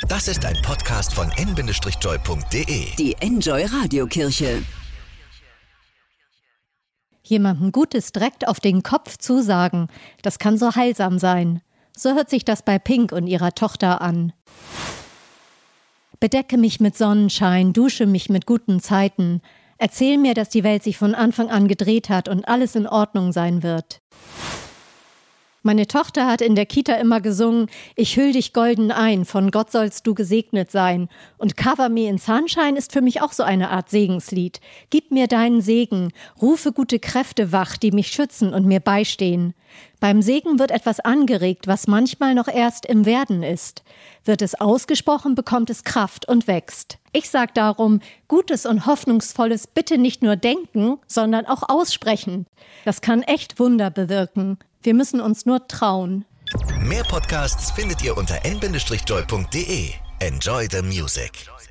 Das ist ein Podcast von n-joy.de. Die Enjoy Radiokirche. Jemandem Gutes direkt auf den Kopf zusagen, das kann so heilsam sein. So hört sich das bei Pink und ihrer Tochter an. Bedecke mich mit Sonnenschein, dusche mich mit guten Zeiten. Erzähl mir, dass die Welt sich von Anfang an gedreht hat und alles in Ordnung sein wird. Meine Tochter hat in der Kita immer gesungen, ich hüll dich golden ein, von Gott sollst du gesegnet sein. Und Cover Me in Sunshine ist für mich auch so eine Art Segenslied. Gib mir deinen Segen, rufe gute Kräfte wach, die mich schützen und mir beistehen. Beim Segen wird etwas angeregt, was manchmal noch erst im Werden ist. Wird es ausgesprochen, bekommt es Kraft und wächst. Ich sag darum, Gutes und Hoffnungsvolles bitte nicht nur denken, sondern auch aussprechen. Das kann echt Wunder bewirken. Wir müssen uns nur trauen. Mehr Podcasts findet ihr unter n-joy.de. Enjoy the music.